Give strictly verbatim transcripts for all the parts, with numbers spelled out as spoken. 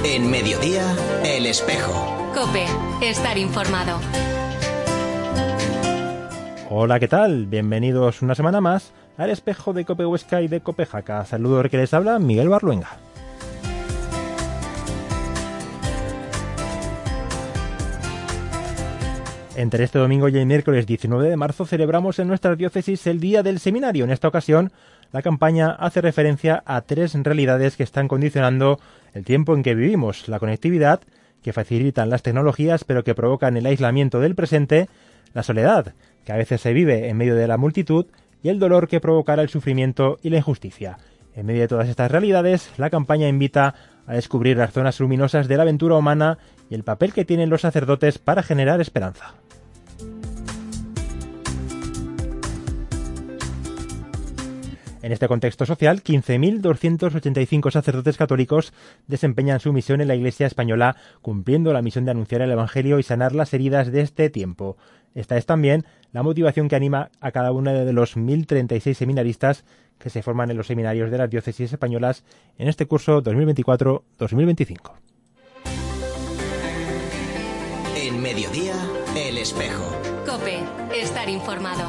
En Mediodía, El Espejo. COPE, estar informado. Hola, ¿qué tal? Bienvenidos una semana más al Espejo de COPE Huesca y de COPE Jaca. Saludos, que les habla Miguel Barluenga. Entre este domingo y el miércoles diecinueve de marzo celebramos en nuestra diócesis el Día del Seminario. En esta ocasión, la campaña hace referencia a tres realidades que están condicionando el tiempo en que vivimos: la conectividad, que facilitan las tecnologías pero que provocan el aislamiento del presente; la soledad, que a veces se vive en medio de la multitud; y el dolor, que provocará el sufrimiento y la injusticia. En medio de todas estas realidades, la campaña invita a descubrir las zonas luminosas de la aventura humana y el papel que tienen los sacerdotes para generar esperanza. En este contexto social, quince mil doscientos ochenta y cinco sacerdotes católicos desempeñan su misión en la Iglesia española, cumpliendo la misión de anunciar el Evangelio y sanar las heridas de este tiempo. Esta es también la motivación que anima a cada uno de los mil treinta y seis seminaristas que se forman en los seminarios de las diócesis españolas en este curso dos mil veinticuatro dos mil veinticinco. En Mediodía, El Espejo. COPE, estar informado.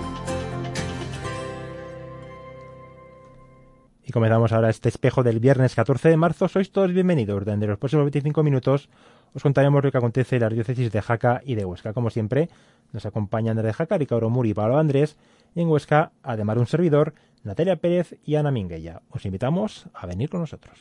Y comenzamos ahora este espejo del viernes catorce de marzo. Sois todos bienvenidos. Durante los próximos veinticinco minutos os contaremos lo que acontece en las diócesis de Jaca y de Huesca. Como siempre, nos acompañan desde Jaca Ricardo Muri y Pablo Andrés, y en Huesca, además de un servidor, Natalia Pérez y Ana Minguella. Os invitamos a venir con nosotros.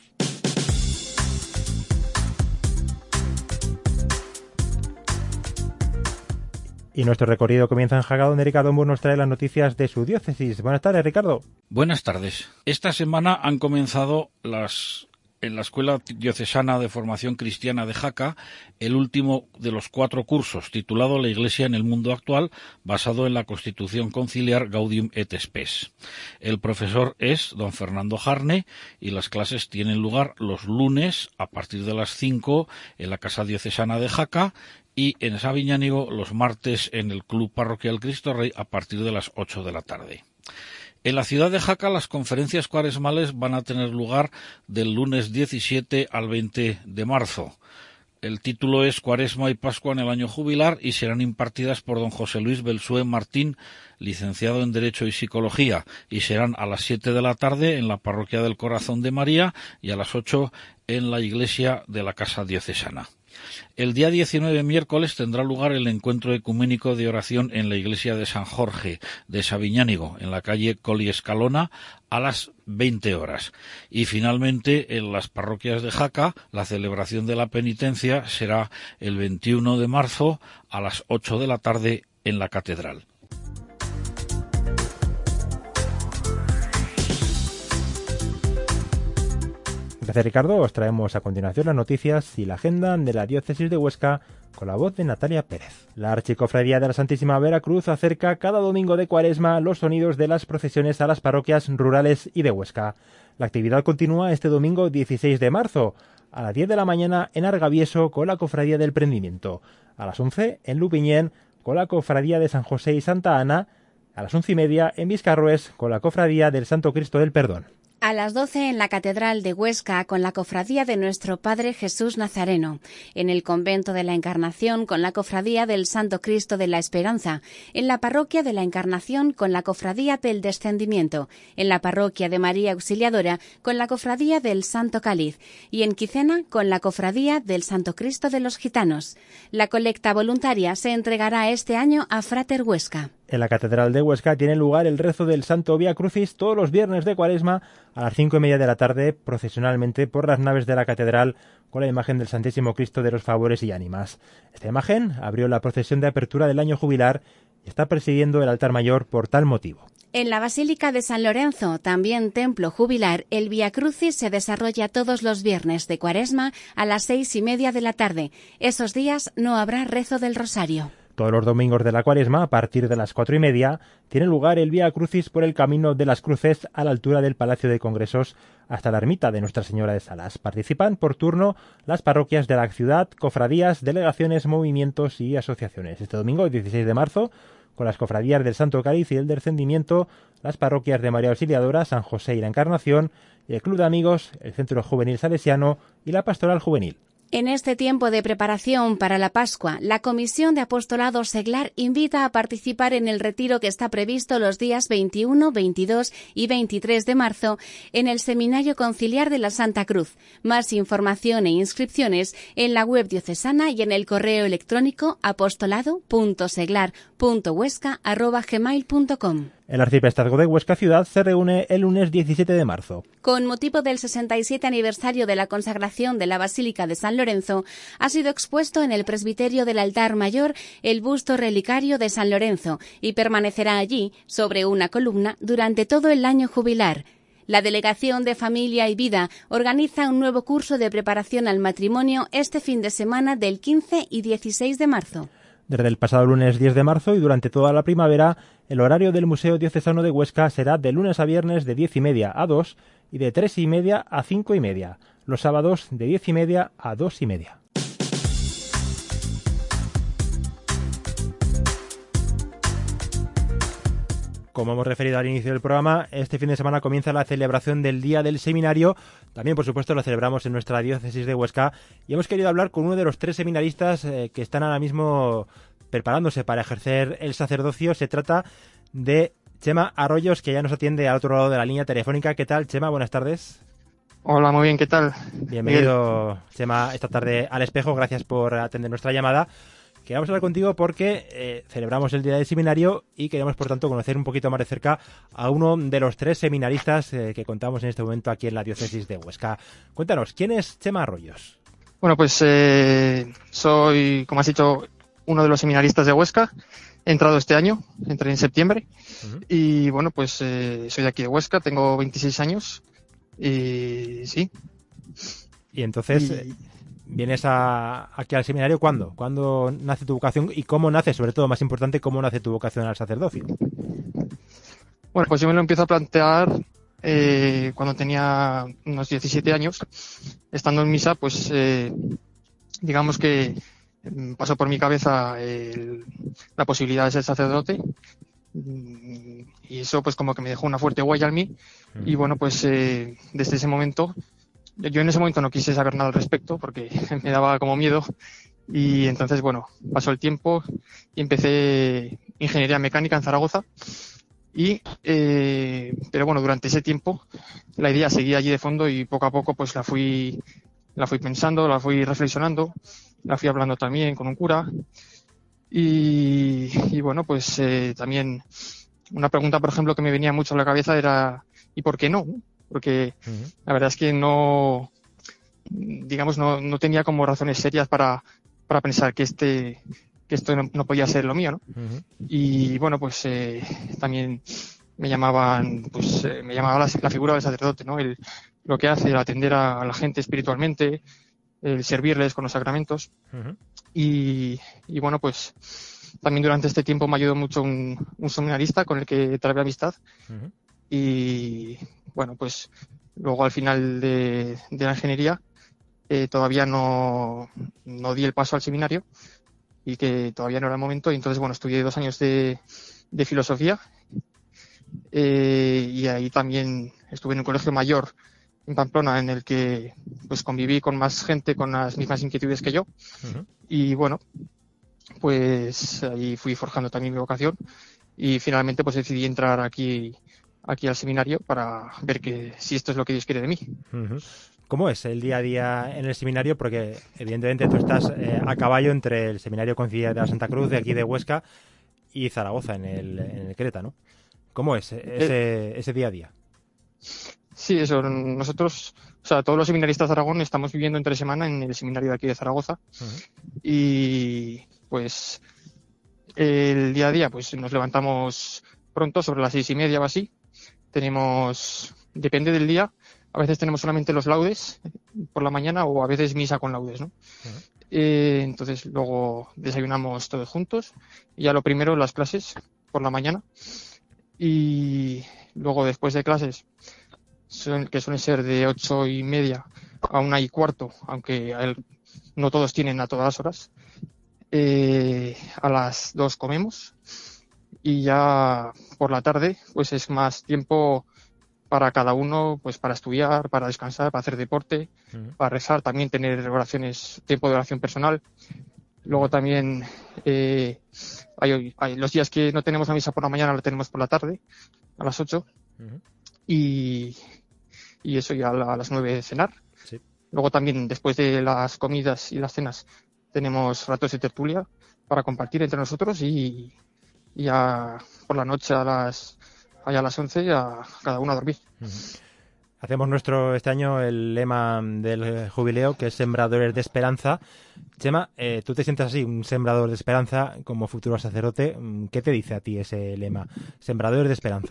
Y nuestro recorrido comienza en Jaca, donde Ricardo Mur nos trae las noticias de su diócesis. Buenas tardes, Ricardo. Buenas tardes. Esta semana han comenzado las en la Escuela Diocesana de Formación Cristiana de Jaca el último de los cuatro cursos, titulado La Iglesia en el Mundo Actual, basado en la Constitución Conciliar Gaudium et Spes. El profesor es don Fernando Jarne y las clases tienen lugar los lunes a partir de las cinco en la Casa Diocesana de Jaca, y en Sabiñánigo los martes en el Club Parroquial Cristo Rey a partir de las ocho de la tarde. En la ciudad de Jaca las conferencias cuaresmales van a tener lugar del lunes diecisiete al veinte de marzo. El título es Cuaresma y Pascua en el año jubilar y serán impartidas por don José Luis Belsué Martín, licenciado en Derecho y Psicología, y serán a las siete de la tarde en la Parroquia del Corazón de María y a las ocho en la iglesia de la Casa Diocesana. El día diecinueve, miércoles, tendrá lugar el encuentro ecuménico de oración en la iglesia de San Jorge de Sabiñánigo, en la calle Coli Escalona, a las veinte horas. Y finalmente, en las parroquias de Jaca, la celebración de la penitencia será el veintiuno de marzo a las ocho de la tarde en la catedral. Gracias, Ricardo. Os traemos a continuación las noticias y la agenda de la diócesis de Huesca con la voz de Natalia Pérez. La Archicofradía de la Santísima Veracruz acerca cada domingo de Cuaresma los sonidos de las procesiones a las parroquias rurales y de Huesca. La actividad continúa este domingo dieciséis de marzo a las diez de la mañana en Argavieso con la Cofradía del Prendimiento, a las once en Lupiñén con la Cofradía de San José y Santa Ana, a las once y media en Viscarrués con la Cofradía del Santo Cristo del Perdón. A las doce en la Catedral de Huesca con la Cofradía de Nuestro Padre Jesús Nazareno, en el Convento de la Encarnación con la Cofradía del Santo Cristo de la Esperanza, en la Parroquia de la Encarnación con la Cofradía del Descendimiento, en la Parroquia de María Auxiliadora con la Cofradía del Santo Cáliz y en Quicena con la Cofradía del Santo Cristo de los Gitanos. La colecta voluntaria se entregará este año a Frater Huesca. En la Catedral de Huesca tiene lugar el rezo del Santo Vía Crucis todos los viernes de Cuaresma a las cinco y media de la tarde, procesionalmente por las naves de la catedral con la imagen del Santísimo Cristo de los Favores y Ánimas. Esta imagen abrió la procesión de apertura del año jubilar y está presidiendo el altar mayor por tal motivo. En la Basílica de San Lorenzo, también templo jubilar, el Vía Crucis se desarrolla todos los viernes de Cuaresma a las seis y media de la tarde. Esos días no habrá rezo del Rosario. Todos los domingos de la Cuaresma, a partir de las cuatro y media, tiene lugar el Vía Crucis por el Camino de las Cruces a la altura del Palacio de Congresos hasta la ermita de Nuestra Señora de Salas. Participan por turno las parroquias de la ciudad, cofradías, delegaciones, movimientos y asociaciones. Este domingo, dieciséis de marzo, con las cofradías del Santo Cáliz y el Descendimiento, las parroquias de María Auxiliadora, San José y la Encarnación y el Club de Amigos, el Centro Juvenil Salesiano y la Pastoral Juvenil. En este tiempo de preparación para la Pascua, la Comisión de Apostolado Seglar invita a participar en el retiro que está previsto los días veintiuno, veintidós y veintitrés de marzo en el Seminario Conciliar de la Santa Cruz. Más información e inscripciones en la web diocesana y en el correo electrónico apostolado punto seglar punto huesca arroba gmail punto com. El arciprestazgo de Huesca Ciudad se reúne el lunes diecisiete de marzo. Con motivo del sesenta y siete aniversario de la consagración de la Basílica de San Lorenzo, ha sido expuesto en el presbiterio del altar mayor el busto relicario de San Lorenzo y permanecerá allí, sobre una columna, durante todo el año jubilar. La Delegación de Familia y Vida organiza un nuevo curso de preparación al matrimonio este fin de semana del quince y dieciséis de marzo. Desde el pasado lunes diez de marzo y durante toda la primavera, el horario del Museo Diocesano de Huesca será de lunes a viernes de diez y media a dos y de tres y media a cinco y media. Los sábados de diez y media a dos y media. Como hemos referido al inicio del programa, este fin de semana comienza la celebración del Día del Seminario. También, por supuesto, lo celebramos en nuestra diócesis de Huesca. Y hemos querido hablar con uno de los tres seminaristas eh, que están ahora mismo preparándose para ejercer el sacerdocio. Se trata de Chema Arroyos, que ya nos atiende al otro lado de la línea telefónica. ¿Qué tal, Chema? Buenas tardes. Hola, muy bien, ¿qué tal? Bienvenido, Miguel. Chema, esta tarde al Espejo. Gracias por atender nuestra llamada. Queríamos hablar contigo porque eh, celebramos el Día del Seminario y queremos, por tanto, conocer un poquito más de cerca a uno de los tres seminaristas eh, que contamos en este momento aquí en la diócesis de Huesca. Cuéntanos, ¿quién es Chema Arroyos? Bueno, pues eh, soy, como has dicho, uno de los seminaristas de Huesca. He entrado este año, entré en septiembre. Uh-huh. Y bueno, pues eh, soy de aquí de Huesca, tengo veintiséis años y sí. Y entonces... Y... ¿Vienes a, aquí al seminario cuándo? ¿Cuándo nace tu vocación? Y cómo nace, sobre todo, más importante, cómo nace tu vocación al sacerdocio. Bueno, pues yo me lo empiezo a plantear eh, cuando tenía unos diecisiete años. Estando en misa, pues eh, digamos que pasó por mi cabeza el, la posibilidad de ser sacerdote. Y eso pues como que me dejó una fuerte huella en mí. Mm. Y bueno, pues eh, desde ese momento... Yo en ese momento no quise saber nada al respecto porque me daba como miedo y entonces, bueno, pasó el tiempo y empecé ingeniería mecánica en Zaragoza y, eh, pero bueno, durante ese tiempo la idea seguía allí de fondo y poco a poco pues la fui, la fui pensando, la fui reflexionando, la fui hablando también con un cura y, y bueno, pues eh, también una pregunta, por ejemplo, que me venía mucho a la cabeza era ¿y por qué no? Porque uh-huh. la verdad es que no, digamos, no, no tenía como razones serias para, para pensar que este, que esto no, no podía ser lo mío, ¿no? Uh-huh. Y bueno, pues eh, también me llamaban, pues eh, me llamaba la, la figura del sacerdote, ¿no? El, lo que hace, el atender a, a la gente espiritualmente, el servirles con los sacramentos. Uh-huh. Y, y bueno, pues también durante este tiempo me ayudó mucho un, un seminarista con el que trabé amistad. Uh-huh. Y bueno, pues luego al final de, de la ingeniería eh, todavía no, no di el paso al seminario y que todavía no era el momento. Y entonces, bueno, estudié dos años de, de filosofía eh, y ahí también estuve en un colegio mayor en Pamplona en el que pues conviví con más gente con las mismas inquietudes que yo. Uh-huh. Y bueno, pues ahí fui forjando también mi vocación y finalmente pues decidí entrar aquí aquí al seminario para ver que si esto es lo que Dios quiere de mí. Uh-huh. ¿Cómo es el día a día en el seminario? Porque evidentemente tú estás eh, a caballo entre el Seminario Conciliar de la Santa Cruz de aquí de Huesca y Zaragoza en el, en el Creta, ¿no? ¿Cómo es ese, eh, ese día a día? Sí, eso. Nosotros, o sea, todos los seminaristas de Aragón estamos viviendo entre semana en el seminario de aquí de Zaragoza. Uh-huh. Y pues el día a día pues nos levantamos pronto, sobre las seis y media o así. Tenemos, depende del día, a veces tenemos solamente los laudes por la mañana o a veces misa con laudes, ¿no? Uh-huh. Eh, entonces luego desayunamos todos juntos y ya lo primero las clases por la mañana y luego después de clases, que suelen ser de ocho y media a una y cuarto, aunque no todos tienen a todas las horas, eh, a las dos comemos. Y ya por la tarde, pues es más tiempo para cada uno, pues para estudiar, para descansar, para hacer deporte, Uh-huh. para rezar, también tener oraciones, tiempo de oración personal. Luego también eh, hay, hay los días que no tenemos la misa por la mañana, la tenemos por la tarde, a las ocho. Uh-huh. Y, y eso ya a, la, a las nueve cenar. Sí. Luego también, después de las comidas y las cenas, tenemos ratos de tertulia para compartir entre nosotros y, y ya por la noche a las, allá a las once a cada uno a dormir. Uh-huh. Hacemos nuestro este año el lema del jubileo, que es Sembradores de Esperanza. Chema, eh, tú te sientes así, un sembrador de esperanza como futuro sacerdote. ¿Qué te dice a ti ese lema, Sembradores de Esperanza?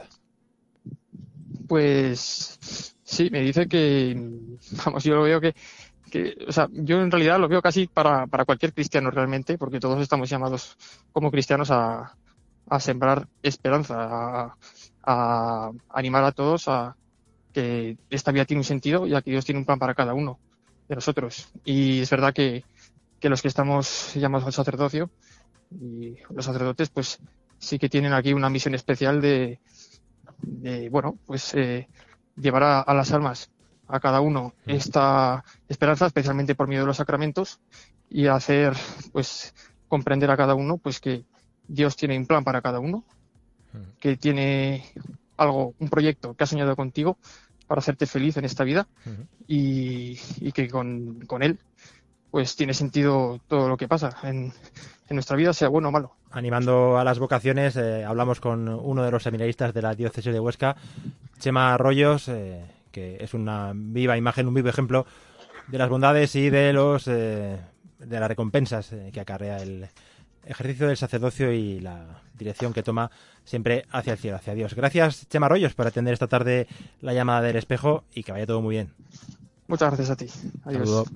Pues sí, me dice que, vamos, yo lo veo que, que o sea, yo en realidad lo veo casi para, para cualquier cristiano realmente, porque todos estamos llamados como cristianos a, a sembrar esperanza, a, a animar a todos a que esta vida tiene un sentido y a que Dios tiene un plan para cada uno de nosotros. Y es verdad que, que los que estamos llamados al sacerdocio y los sacerdotes, pues sí que tienen aquí una misión especial de, de bueno, pues eh, llevar a, a las almas, a cada uno, esta esperanza, especialmente por medio de los sacramentos, y hacer, pues, comprender a cada uno, pues, que Dios tiene un plan para cada uno, que tiene algo, un proyecto que ha soñado contigo para hacerte feliz en esta vida, uh-huh. y, y que con, con él pues tiene sentido todo lo que pasa en, en nuestra vida, sea bueno o malo. Animando a las vocaciones, eh, hablamos con uno de los seminaristas de la diócesis de Huesca, Chema Arroyos, eh, que es una viva imagen, un vivo ejemplo de las bondades y de los eh, de las recompensas eh, que acarrea el ejercicio del sacerdocio y la dirección que toma siempre hacia el cielo, hacia Dios. Gracias, Chema Arroyos, por atender esta tarde la llamada del espejo y que vaya todo muy bien. Muchas gracias a ti. Adiós. Saludo.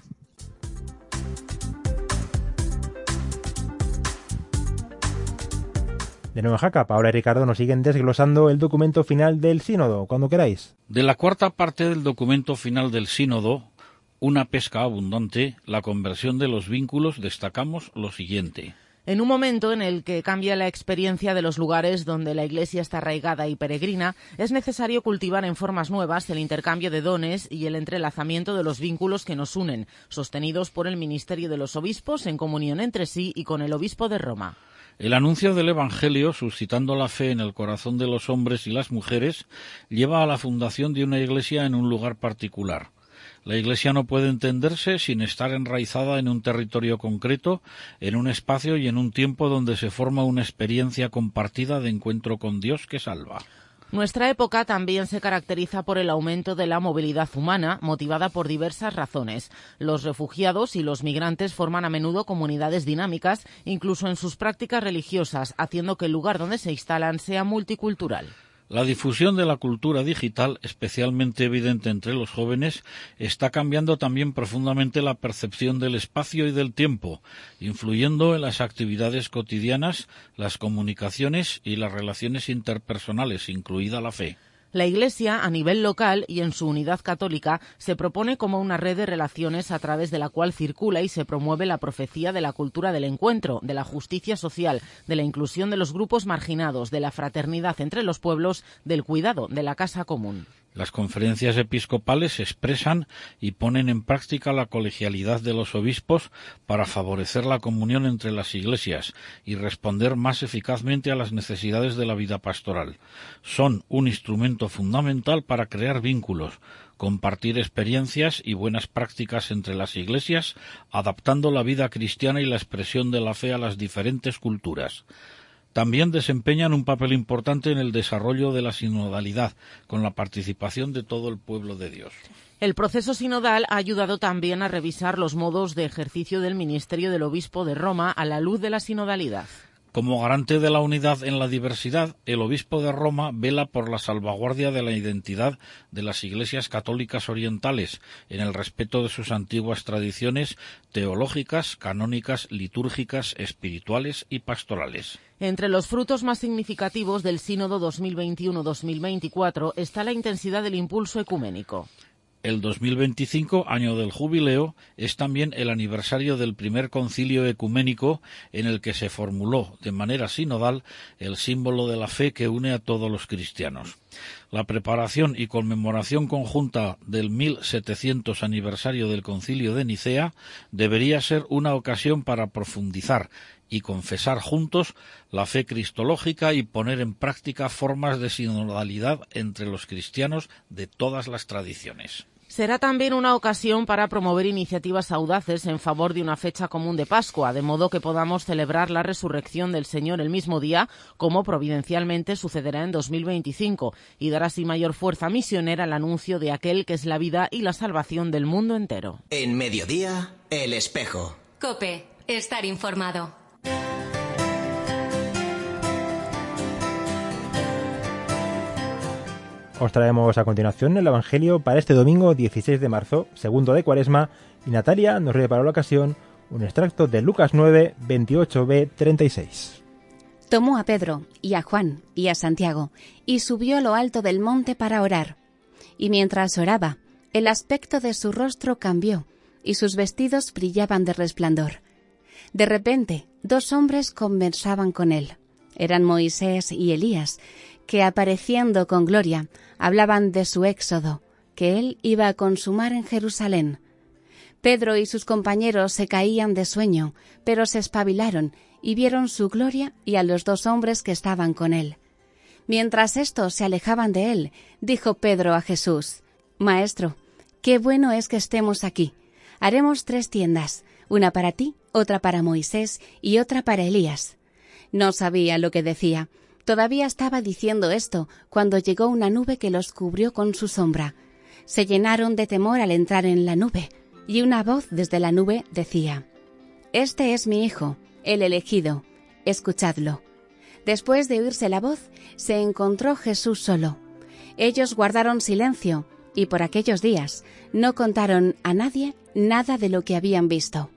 De nuevo en Jaca, Paola y Ricardo nos siguen desglosando el documento final del sínodo, cuando queráis. De la cuarta parte del documento final del sínodo, una pesca abundante, la conversión de los vínculos, destacamos lo siguiente. En un momento en el que cambia la experiencia de los lugares donde la Iglesia está arraigada y peregrina, es necesario cultivar en formas nuevas el intercambio de dones y el entrelazamiento de los vínculos que nos unen, sostenidos por el ministerio de los obispos en comunión entre sí y con el obispo de Roma. El anuncio del Evangelio, suscitando la fe en el corazón de los hombres y las mujeres, lleva a la fundación de una iglesia en un lugar particular. La Iglesia no puede entenderse sin estar enraizada en un territorio concreto, en un espacio y en un tiempo donde se forma una experiencia compartida de encuentro con Dios que salva. Nuestra época también se caracteriza por el aumento de la movilidad humana, motivada por diversas razones. Los refugiados y los migrantes forman a menudo comunidades dinámicas, incluso en sus prácticas religiosas, haciendo que el lugar donde se instalan sea multicultural. La difusión de la cultura digital, especialmente evidente entre los jóvenes, está cambiando también profundamente la percepción del espacio y del tiempo, influyendo en las actividades cotidianas, las comunicaciones y las relaciones interpersonales, incluida la fe. La Iglesia, a nivel local y en su unidad católica, se propone como una red de relaciones a través de la cual circula y se promueve la profecía de la cultura del encuentro, de la justicia social, de la inclusión de los grupos marginados, de la fraternidad entre los pueblos, del cuidado de la casa común. Las conferencias episcopales expresan y ponen en práctica la colegialidad de los obispos para favorecer la comunión entre las iglesias y responder más eficazmente a las necesidades de la vida pastoral. Son un instrumento fundamental para crear vínculos, compartir experiencias y buenas prácticas entre las iglesias, adaptando la vida cristiana y la expresión de la fe a las diferentes culturas. También desempeñan un papel importante en el desarrollo de la sinodalidad, con la participación de todo el pueblo de Dios. El proceso sinodal ha ayudado también a revisar los modos de ejercicio del ministerio del obispo de Roma a la luz de la sinodalidad. Como garante de la unidad en la diversidad, el obispo de Roma vela por la salvaguardia de la identidad de las iglesias católicas orientales, en el respeto de sus antiguas tradiciones teológicas, canónicas, litúrgicas, espirituales y pastorales. Entre los frutos más significativos del Sínodo dos mil veintiuno dos mil veinticuatro está la intensidad del impulso ecuménico. El dos mil veinticinco, año del jubileo, es también el aniversario del primer concilio ecuménico en el que se formuló de manera sinodal el símbolo de la fe que une a todos los cristianos. La preparación y conmemoración conjunta del mil setecientos aniversario del Concilio de Nicea debería ser una ocasión para profundizar y confesar juntos la fe cristológica y poner en práctica formas de sinodalidad entre los cristianos de todas las tradiciones. Será también una ocasión para promover iniciativas audaces en favor de una fecha común de Pascua, de modo que podamos celebrar la resurrección del Señor el mismo día, como providencialmente sucederá en dos mil veinticinco, y dar así mayor fuerza misionera al anuncio de aquel que es la vida y la salvación del mundo entero. En Mediodía, El Espejo. COPE. Estar informado. Os traemos a continuación el Evangelio para este domingo dieciséis de marzo, segundo de Cuaresma, y Natalia nos lee para la ocasión un extracto de Lucas nueve, veintiocho b, treinta y seis. Tomó a Pedro y a Juan y a Santiago y subió a lo alto del monte para orar. Y mientras oraba, el aspecto de su rostro cambió y sus vestidos brillaban de resplandor. De repente, dos hombres conversaban con él. Eran Moisés y Elías, que apareciendo con gloria, hablaban de su éxodo, que él iba a consumar en Jerusalén. Pedro y sus compañeros se caían de sueño, pero se espabilaron y vieron su gloria y a los dos hombres que estaban con él. Mientras estos se alejaban de él, dijo Pedro a Jesús: «Maestro, qué bueno es que estemos aquí. Haremos tres tiendas, una para ti, otra para Moisés y otra para Elías». No sabía lo que decía. Todavía estaba diciendo esto cuando llegó una nube que los cubrió con su sombra. Se llenaron de temor al entrar en la nube, y una voz desde la nube decía: «Este es mi hijo, el elegido, escuchadlo». Después de oírse la voz, se encontró Jesús solo. Ellos guardaron silencio, y por aquellos días no contaron a nadie nada de lo que habían visto.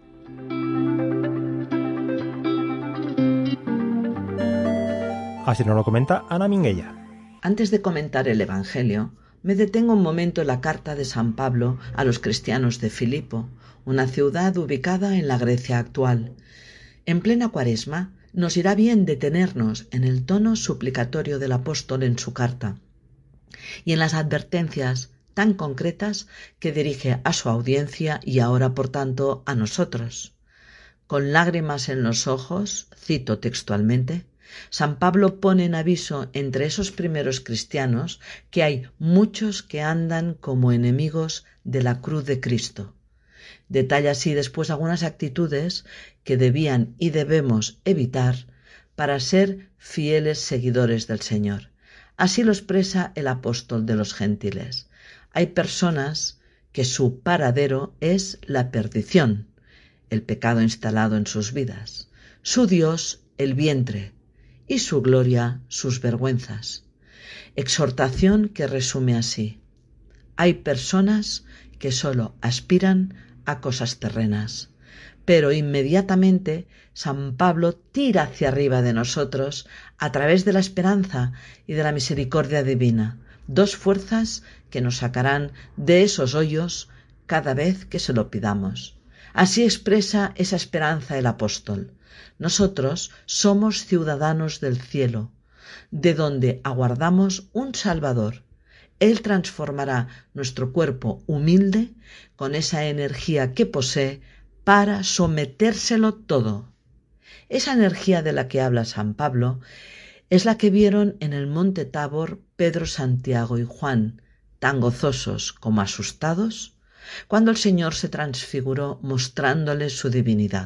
Así nos lo comenta Ana Minguella. Antes de comentar el Evangelio, me detengo un momento en la carta de San Pablo a los cristianos de Filipo, una ciudad ubicada en la Grecia actual. En plena Cuaresma, nos irá bien detenernos en el tono suplicatorio del apóstol en su carta y en las advertencias tan concretas que dirige a su audiencia y ahora, por tanto, a nosotros. Con lágrimas en los ojos, cito textualmente, San Pablo pone en aviso entre esos primeros cristianos que hay muchos que andan como enemigos de la cruz de Cristo. Detalla así después algunas actitudes que debían y debemos evitar para ser fieles seguidores del Señor. Así lo expresa el apóstol de los gentiles. Hay personas que su paradero es la perdición, el pecado instalado en sus vidas, su Dios el vientre, y su gloria, sus vergüenzas. Exhortación que resume así: hay personas que solo aspiran a cosas terrenas, pero inmediatamente San Pablo tira hacia arriba de nosotros a través de la esperanza y de la misericordia divina, dos fuerzas que nos sacarán de esos hoyos cada vez que se lo pidamos. Así expresa esa esperanza el apóstol. Nosotros somos ciudadanos del cielo, de donde aguardamos un Salvador. Él transformará nuestro cuerpo humilde con esa energía que posee para sometérselo todo. Esa energía de la que habla San Pablo es la que vieron en el monte Tabor Pedro, Santiago y Juan, tan gozosos como asustados, cuando el Señor se transfiguró mostrándoles su divinidad.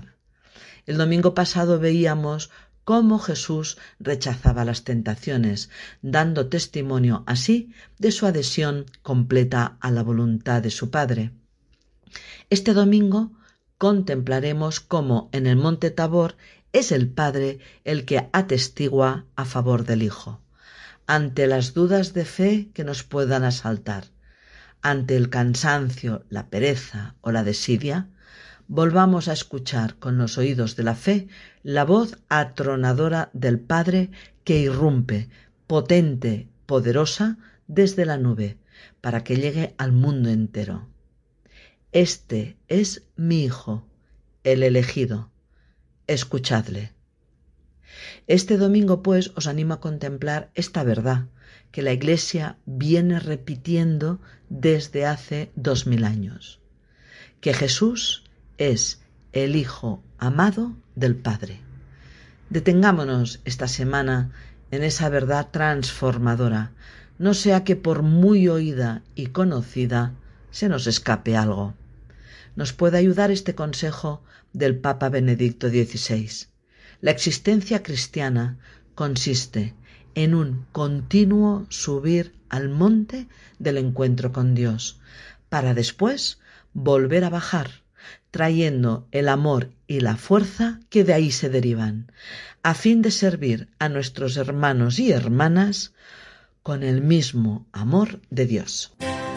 El domingo pasado veíamos cómo Jesús rechazaba las tentaciones, dando testimonio así de su adhesión completa a la voluntad de su Padre. Este domingo contemplaremos cómo en el monte Tabor es el Padre el que atestigua a favor del Hijo. Ante las dudas de fe que nos puedan asaltar, ante el cansancio, la pereza o la desidia, volvamos a escuchar con los oídos de la fe la voz atronadora del Padre que irrumpe, potente, poderosa, desde la nube, para que llegue al mundo entero. Este es mi Hijo, el elegido. Escuchadle. Este domingo, pues, os animo a contemplar esta verdad que la Iglesia viene repitiendo desde hace dos mil años, que Jesús es el Hijo amado del Padre. Detengámonos esta semana en esa verdad transformadora, no sea que por muy oída y conocida se nos escape algo. Nos puede ayudar este consejo del Papa Benedicto dieciséis. La existencia cristiana consiste en un continuo subir al monte del encuentro con Dios, para después volver a bajar, trayendo el amor y la fuerza que de ahí se derivan, a fin de servir a nuestros hermanos y hermanas con el mismo amor de Dios.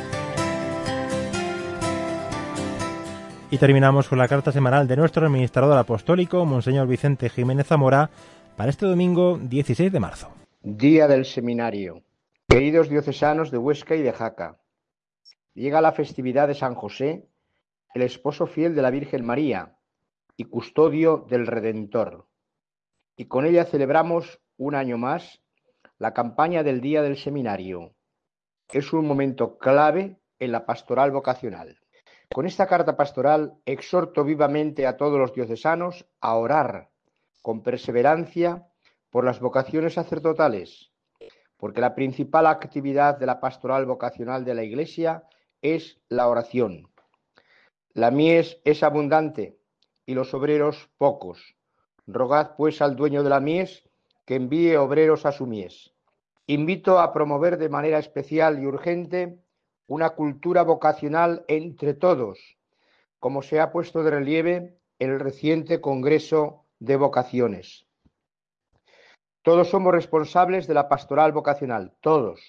Y terminamos con la carta semanal de nuestro administrador apostólico, Monseñor Vicente Jiménez Zamora, para este domingo dieciséis de marzo. Día del Seminario. Queridos diocesanos de Huesca y de Jaca, llega la festividad de San José, el esposo fiel de la Virgen María y custodio del Redentor. Y con ella celebramos un año más la campaña del Día del Seminario. Es un momento clave en la pastoral vocacional. Con esta carta pastoral exhorto vivamente a todos los diocesanos a orar con perseverancia por las vocaciones sacerdotales, porque la principal actividad de la pastoral vocacional de la Iglesia es la oración. La mies es abundante y los obreros pocos. Rogad pues al dueño de la mies que envíe obreros a su mies. Invito a promover de manera especial y urgente una cultura vocacional entre todos, como se ha puesto de relieve en el reciente Congreso de Vocaciones. Todos somos responsables de la pastoral vocacional, todos.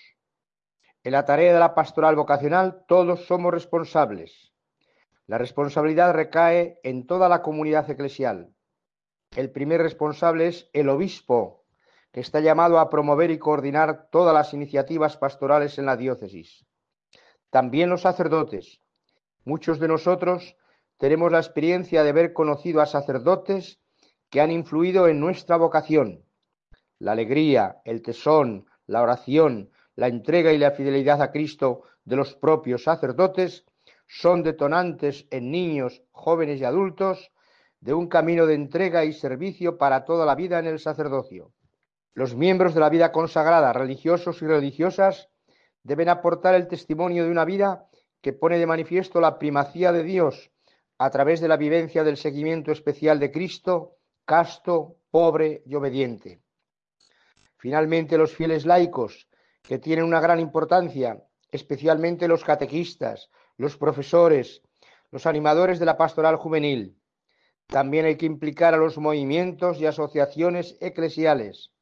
En la tarea de la pastoral vocacional todos somos responsables. La responsabilidad recae en toda la comunidad eclesial. El primer responsable es el obispo, que está llamado a promover y coordinar todas las iniciativas pastorales en la diócesis. También los sacerdotes. Muchos de nosotros tenemos la experiencia de haber conocido a sacerdotes que han influido en nuestra vocación. La alegría, el tesón, la oración, la entrega y la fidelidad a Cristo de los propios sacerdotes son detonantes en niños, jóvenes y adultos de un camino de entrega y servicio para toda la vida en el sacerdocio. Los miembros de la vida consagrada, religiosos y religiosas, deben aportar el testimonio de una vida que pone de manifiesto la primacía de Dios a través de la vivencia del seguimiento especial de Cristo, casto, pobre y obediente. Finalmente, los fieles laicos, que tienen una gran importancia, especialmente los catequistas, los profesores, los animadores de la pastoral juvenil. También hay que implicar a los movimientos y asociaciones eclesiales.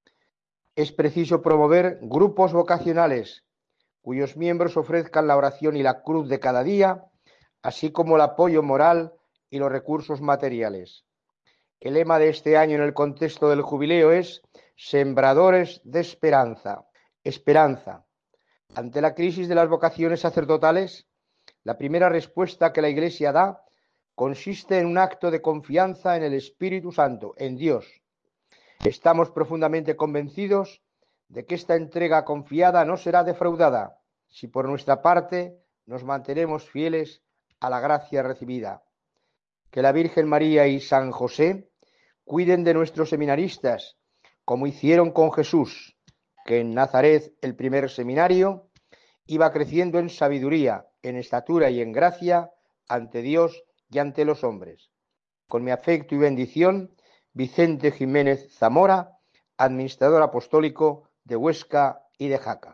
Es preciso promover grupos vocacionales, cuyos miembros ofrezcan la oración y la cruz de cada día, así como el apoyo moral y los recursos materiales. El lema de este año en el contexto del jubileo es Sembradores de Esperanza. Esperanza. Ante la crisis de las vocaciones sacerdotales, la primera respuesta que la Iglesia da consiste en un acto de confianza en el Espíritu Santo, en Dios. Estamos profundamente convencidos de que esta entrega confiada no será defraudada si por nuestra parte nos mantenemos fieles a la gracia recibida. Que la Virgen María y San José cuiden de nuestros seminaristas, como hicieron con Jesús, que en Nazaret, el primer seminario, iba creciendo en sabiduría, en estatura y en gracia ante Dios y ante los hombres. Con mi afecto y bendición, Vicente Jiménez Zamora, administrador apostólico de Huesca y de Jaca.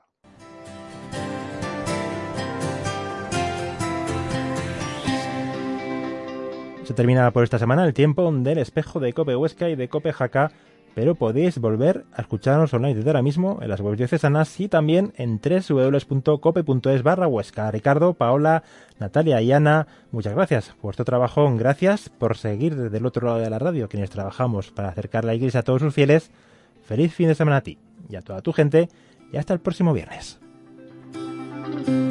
Se termina por esta semana el tiempo del espejo de COPE Huesca y de COPE Jaca, pero podéis volver a escucharnos online desde ahora mismo en las webs diocesanas y también en doble u doble u doble u punto cope punto es barra Huesca. Ricardo, Paola, Natalia y Ana, muchas gracias por vuestro trabajo, gracias por seguir desde el otro lado de la radio, quienes trabajamos para acercar la Iglesia a todos sus fieles. Feliz fin de semana a ti y a toda tu gente y hasta el próximo viernes.